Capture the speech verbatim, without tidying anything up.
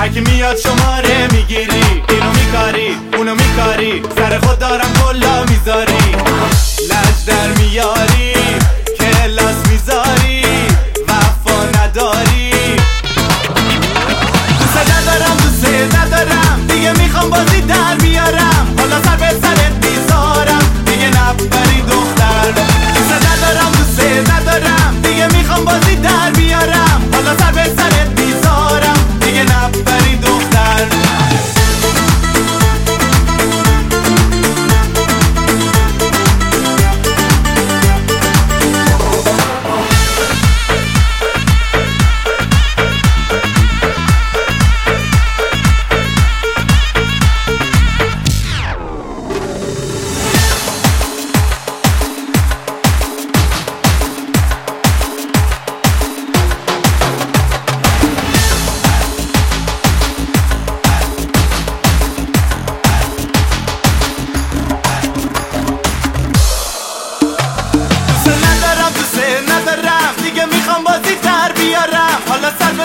هرکی میاد شماره میگیری، اینو میکاری اونو میکاری، سر خود دارم کلا میذاری، لج در میاری کلاس میذاری، وفا نداری. دوست ندارم دوست ندارم دیگه، میخوام بازی در بیارم، حالا سر به سرت میذارم دیگه نبری دختر. دوست ندارم دوست ندارم دیگه، میخوام بازی در بیارم، حالا سر به سرت میذارم دیگه نبری دختر. ندارم دیگه، میخوام بازی در بیارم، حالا سر